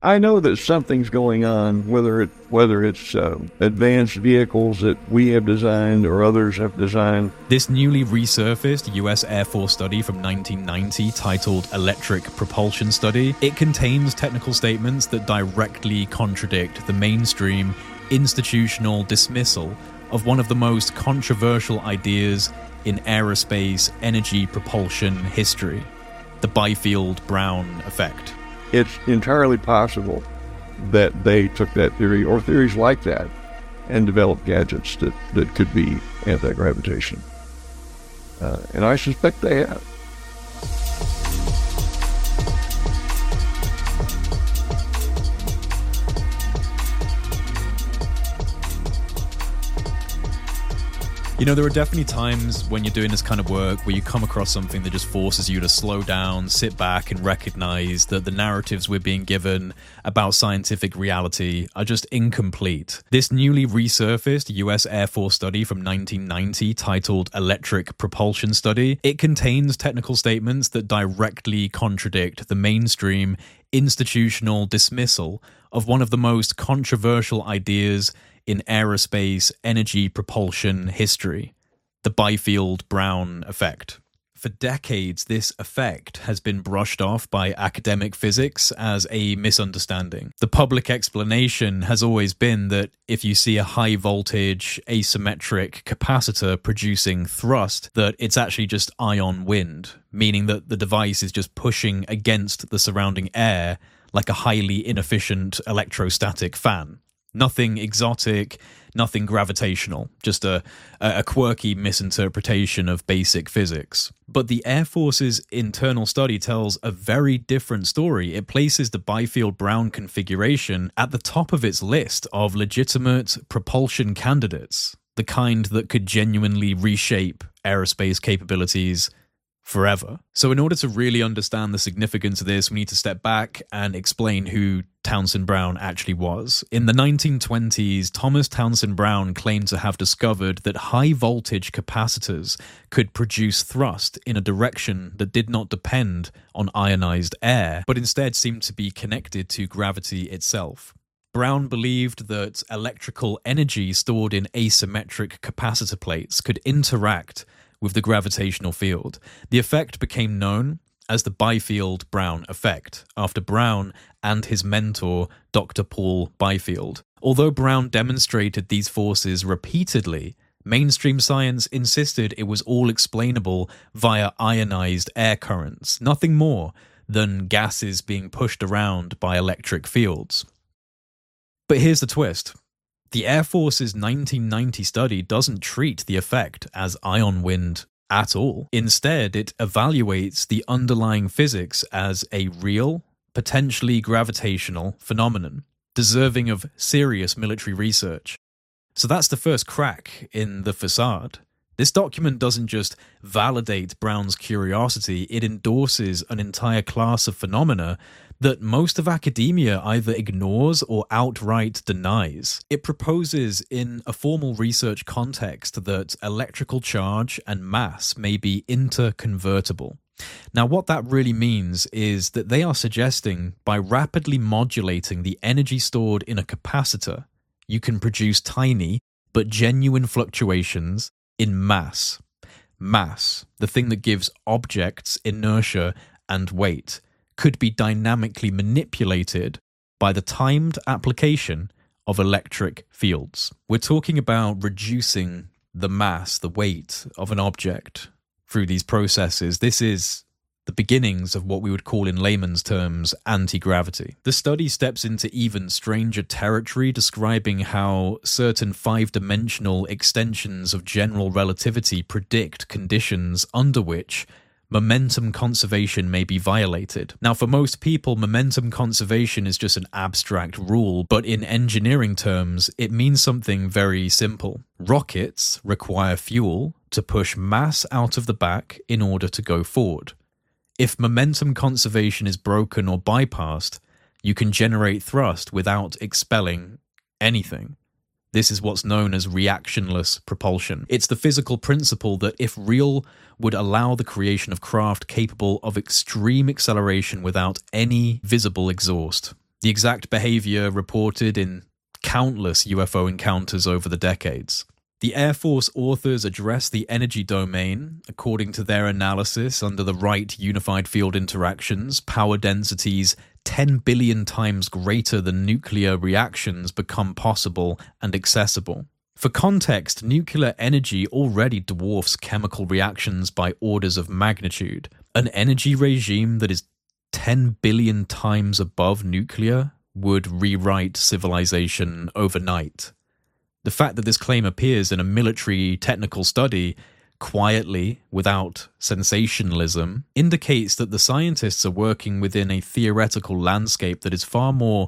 I know that something's going on, whether it's advanced vehicles that we have designed or others have designed. This newly resurfaced US Air Force study from 1990 titled Electric Propulsion Study, it contains technical statements that directly contradict the mainstream institutional dismissal of one of the most controversial ideas in aerospace energy propulsion history, the Byfield-Brown effect. It's entirely possible that they took that theory or theories like that and developed gadgets that could be anti-gravitation. And I suspect they have. You know, there are definitely times when you're doing this kind of work where you come across something that just forces you to slow down, sit back, and recognize that the narratives we're being given about scientific reality are just incomplete. This newly resurfaced US Air Force study from 1990 titled Electric Propulsion Study, it contains technical statements that directly contradict the mainstream institutional dismissal of one of the most controversial ideas in aerospace energy propulsion history, the Byfield-Brown effect. For decades, this effect has been brushed off by academic physics as a misunderstanding. The public explanation has always been that if you see a high voltage asymmetric capacitor producing thrust, that it's actually just ion wind, meaning that the device is just pushing against the surrounding air like a highly inefficient electrostatic fan. Nothing exotic, nothing gravitational, just a quirky misinterpretation of basic physics. But the Air Force's internal study tells a very different story. It places the Byfield-Brown configuration at the top of its list of legitimate propulsion candidates, the kind that could genuinely reshape aerospace capabilities forever. So in order to really understand the significance of this, we need to step back and explain who Townsend Brown actually was. In the 1920s, Thomas Townsend Brown claimed to have discovered that high voltage capacitors could produce thrust in a direction that did not depend on ionized air, but instead seemed to be connected to gravity itself. Brown believed that electrical energy stored in asymmetric capacitor plates could interact with the gravitational field. The effect became known as the Byfield-Brown effect, after Brown and his mentor, Dr. Paul Byfield. Although Brown demonstrated these forces repeatedly, mainstream science insisted it was all explainable via ionized air currents, nothing more than gases being pushed around by electric fields. But here's the twist. The Air Force's 1990 study doesn't treat the effect as ion wind at all. Instead, it evaluates the underlying physics as a real, potentially gravitational phenomenon, deserving of serious military research. So that's the first crack in the facade. This document doesn't just validate Brown's curiosity, it endorses an entire class of phenomena that most of academia either ignores or outright denies. It proposes in a formal research context that electrical charge and mass may be interconvertible. Now, what that really means is that they are suggesting by rapidly modulating the energy stored in a capacitor, you can produce tiny but genuine fluctuations in mass. Mass, the thing that gives objects inertia and weight, could be dynamically manipulated by the timed application of electric fields. We're talking about reducing the mass, the weight of an object through these processes. This is the beginnings of what we would call in layman's terms anti-gravity. The study steps into even stranger territory, describing how certain five-dimensional extensions of general relativity predict conditions under which momentum conservation may be violated. Now, for most people, momentum conservation is just an abstract rule, but in engineering terms, it means something very simple. Rockets require fuel to push mass out of the back in order to go forward. If momentum conservation is broken or bypassed, you can generate thrust without expelling anything. This is what's known as reactionless propulsion. It's the physical principle that if real would allow the creation of craft capable of extreme acceleration without any visible exhaust. The exact behavior reported in countless UFO encounters over the decades. The Air Force authors address the energy domain. According to their analysis, under the right unified field interactions, power densities 10 billion times greater than nuclear reactions become possible and accessible. For context, nuclear energy already dwarfs chemical reactions by orders of magnitude. An energy regime that is 10 billion times above nuclear would rewrite civilization overnight. The fact that this claim appears in a military technical study quietly, without sensationalism, indicates that the scientists are working within a theoretical landscape that is far more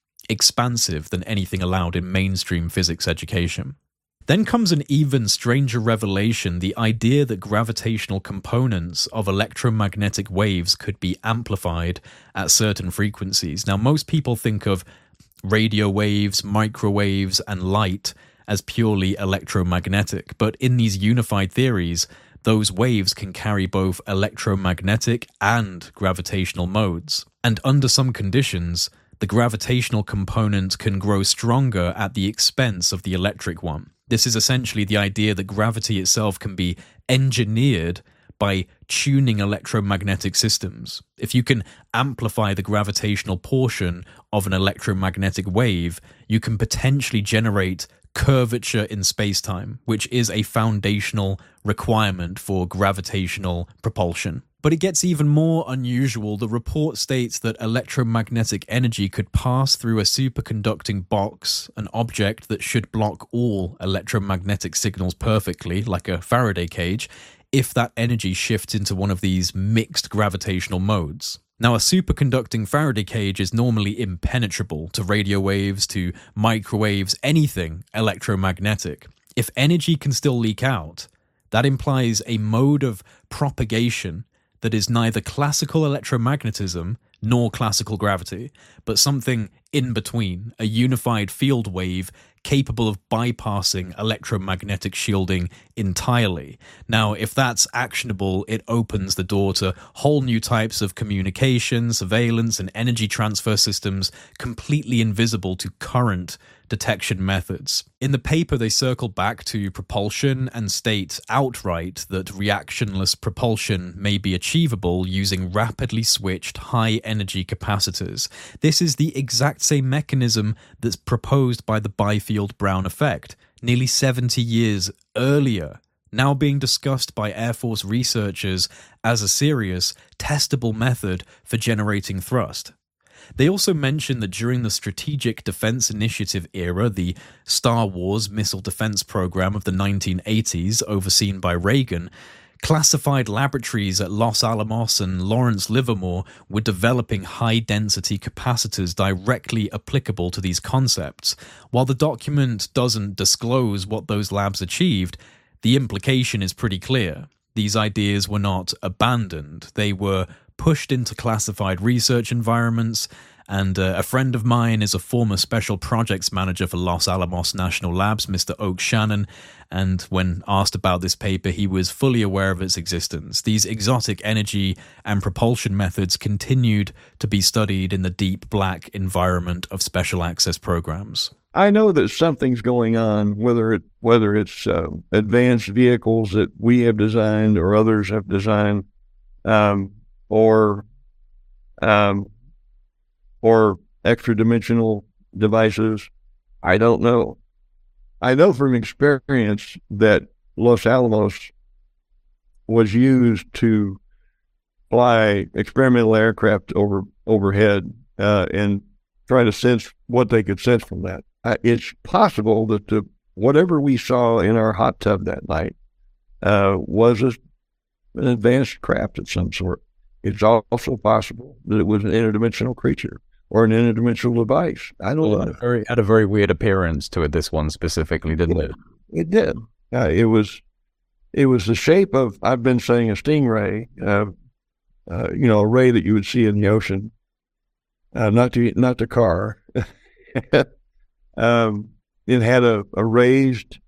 expansive than anything allowed in mainstream physics education. Then comes an even stranger revelation, the idea that gravitational components of electromagnetic waves could be amplified at certain frequencies. Now, most people think of radio waves, microwaves, and light as purely electromagnetic, but in these unified theories, those waves can carry both electromagnetic and gravitational modes. And under some conditions, the gravitational component can grow stronger at the expense of the electric one. This is essentially the idea that gravity itself can be engineered by tuning electromagnetic systems. If you can amplify the gravitational portion of an electromagnetic wave, you can potentially generate curvature in space-time, which is a foundational requirement for gravitational propulsion. But it gets even more unusual. The report states that electromagnetic energy could pass through a superconducting box, an object that should block all electromagnetic signals perfectly, like a Faraday cage, if that energy shifts into one of these mixed gravitational modes. Now, a superconducting Faraday cage is normally impenetrable to radio waves, to microwaves, anything electromagnetic. If energy can still leak out, that implies a mode of propagation that is neither classical electromagnetism nor classical gravity, but something in between, a unified field wave capable of bypassing electromagnetic shielding entirely. Now, if that's actionable, it opens the door to whole new types of communication, surveillance, and energy transfer systems completely invisible to current detection methods. In the paper, they circle back to propulsion and state outright that reactionless propulsion may be achievable using rapidly switched high-energy capacitors. This is the exact same mechanism that's proposed by the Byfield-Brown effect, nearly 70 years earlier, now being discussed by Air Force researchers as a serious, testable method for generating thrust. They also mention that during the Strategic Defense Initiative era, the Star Wars missile defense program of the 1980s, overseen by Reagan, classified laboratories at Los Alamos and Lawrence Livermore were developing high-density capacitors directly applicable to these concepts. While the document doesn't disclose what those labs achieved, the implication is pretty clear. These ideas were not abandoned. They were pushed into classified research environments, and a friend of mine is a former special projects manager for Los Alamos National Labs, Mr. Oak Shannon, and when asked about this paper, he was fully aware of its existence. These exotic energy and propulsion methods continued to be studied in the deep black environment of special access programs. I know that something's going on, whether it's advanced vehicles that we have designed or others have designed, or extra-dimensional devices. I don't know. I know from experience that Los Alamos was used to fly experimental aircraft overhead and try to sense what they could sense from that. It's possible that whatever we saw in our hot tub that night was an advanced craft of some sort. It's also possible that it was an interdimensional creature or an interdimensional device. I don't know. It had a very weird appearance to it, this one specifically, didn't it? It did. It was the shape of, I've been saying, a stingray, a ray that you would see in the ocean, not the car. It had a raised,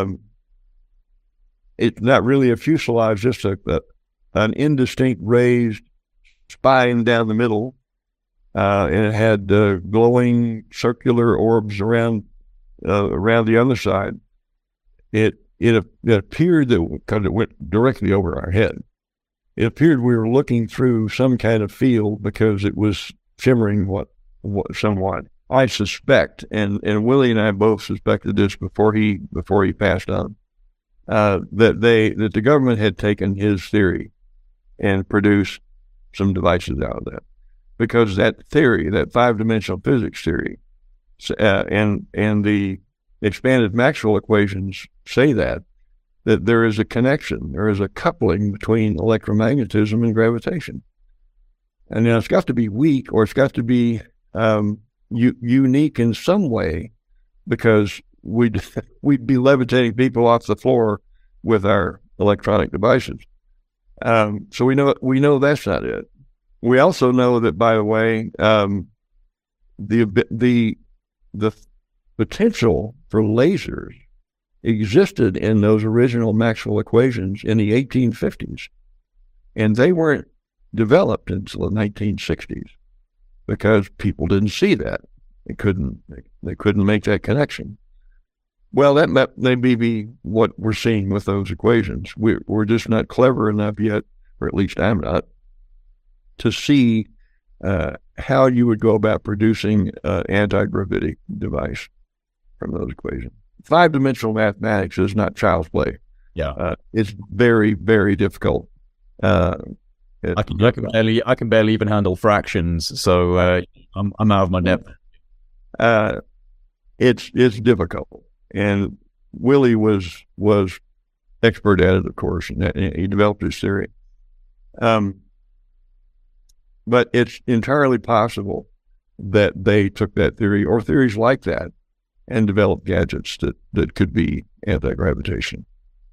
it's not really a fuselage, just an indistinct raised spine down the middle, and it had glowing circular orbs around the other side. It appeared that, because it went directly over our head, it appeared we were looking through some kind of field because it was shimmering somewhat. I suspect, and Willie and I both suspected this before he passed on, that the government had taken his theory and produced some devices out of that, because that theory, that 5-dimensional physics theory, and the expanded Maxwell equations say that there is a connection, there is a coupling between electromagnetism and gravitation. And it's got to be weak, or it's got to be unique in some way, because we'd be levitating people off the floor with our electronic devices. So we know that's not it. We also know that, by the way, the potential for lasers existed in those original Maxwell equations in the 1850s, and they weren't developed until the 1960s because people didn't see that. They couldn't make that connection. Well, that may be what we're seeing with those equations. We're just not clever enough yet, or at least I'm not, to see how you would go about producing an anti-gravitic device from those equations. 5-dimensional mathematics is not child's play. Yeah, it's very, very difficult. I can barely even handle fractions, so I'm out of my depth. It's difficult, and Willie was expert at it, of course, and he developed his theory. But it's entirely possible that they took that theory, or theories like that, and developed gadgets that could be anti-gravitation.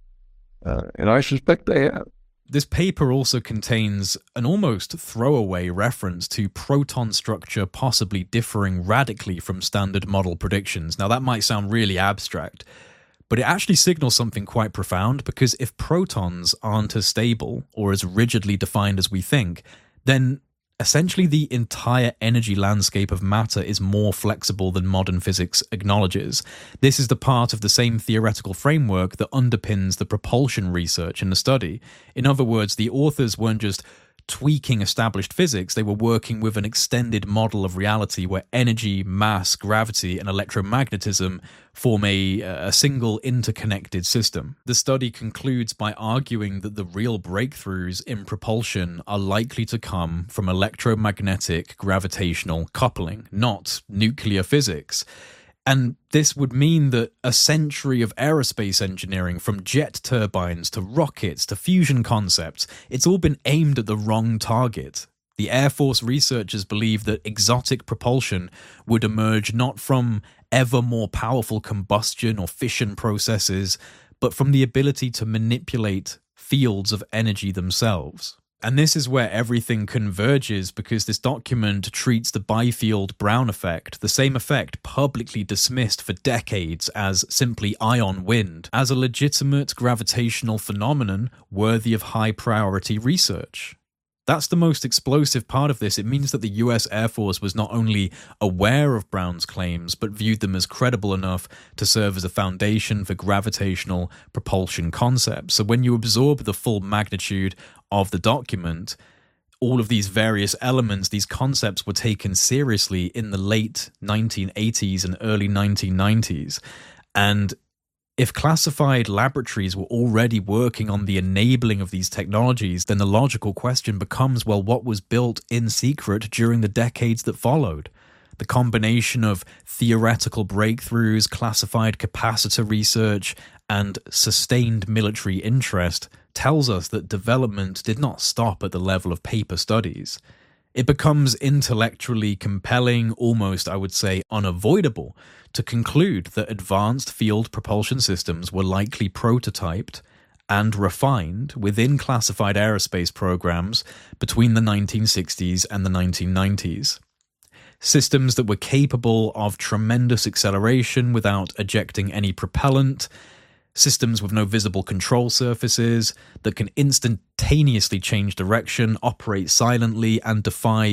And I suspect they have. This paper also contains an almost throwaway reference to proton structure possibly differing radically from standard model predictions. Now, that might sound really abstract, but it actually signals something quite profound, because if protons aren't as stable or as rigidly defined as we think, then essentially the entire energy landscape of matter is more flexible than modern physics acknowledges. This is the part of the same theoretical framework that underpins the propulsion research in the study. In other words, the authors weren't just tweaking established physics, they were working with an extended model of reality where energy, mass, gravity, and electromagnetism form a single interconnected system. The study concludes by arguing that the real breakthroughs in propulsion are likely to come from electromagnetic gravitational coupling, not nuclear physics. And this would mean that a century of aerospace engineering, from jet turbines to rockets to fusion concepts, it's all been aimed at the wrong target. The Air Force researchers believe that exotic propulsion would emerge not from ever more powerful combustion or fission processes, but from the ability to manipulate fields of energy themselves. And this is where everything converges, because this document treats the Byfield-Brown effect, the same effect publicly dismissed for decades as simply ion wind, as a legitimate gravitational phenomenon worthy of high-priority research. That's the most explosive part of this. It means that the US Air Force was not only aware of Brown's claims, but viewed them as credible enough to serve as a foundation for gravitational propulsion concepts. So when you absorb the full magnitude of the document, all of these various elements, these concepts were taken seriously in the late 1980s and early 1990s. And if classified laboratories were already working on the enabling of these technologies, then the logical question becomes, well, what was built in secret during the decades that followed? The combination of theoretical breakthroughs, classified capacitor research, and sustained military interest tells us that development did not stop at the level of paper studies. It becomes intellectually compelling, almost, I would say, unavoidable, to conclude that advanced field propulsion systems were likely prototyped and refined within classified aerospace programs between the 1960s and the 1990s. Systems that were capable of tremendous acceleration without ejecting any propellant, systems with no visible control surfaces that can instantaneously change direction, operate silently, and defy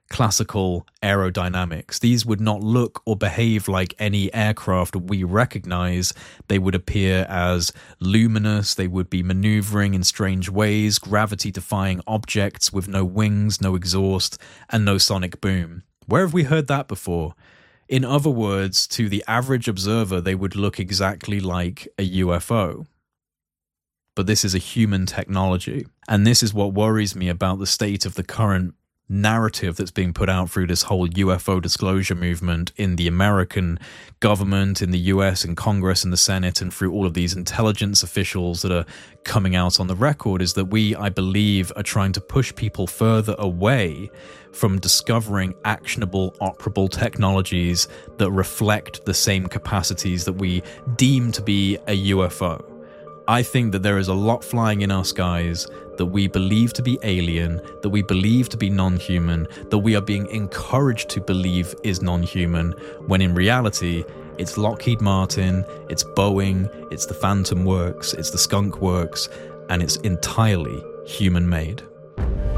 classical aerodynamics. These would not look or behave like any aircraft we recognize. They would appear as luminous. They would be maneuvering in strange ways, gravity-defying objects with no wings, no exhaust, and no sonic boom. Where have we heard that before? In other words, to the average observer, they would look exactly like a UFO. But this is a human technology. And this is what worries me about the state of the current narrative that's being put out through this whole UFO disclosure movement in the American government, in the US, in Congress, in the Senate, and through all of these intelligence officials that are coming out on the record, is that we, I believe, are trying to push people further away from discovering actionable, operable technologies that reflect the same capacities that we deem to be a UFO. I think that there is a lot flying in our skies that we believe to be alien, that we believe to be non-human, that we are being encouraged to believe is non-human, when in reality, it's Lockheed Martin, it's Boeing, it's the Phantom Works, it's the Skunk Works, and it's entirely human-made.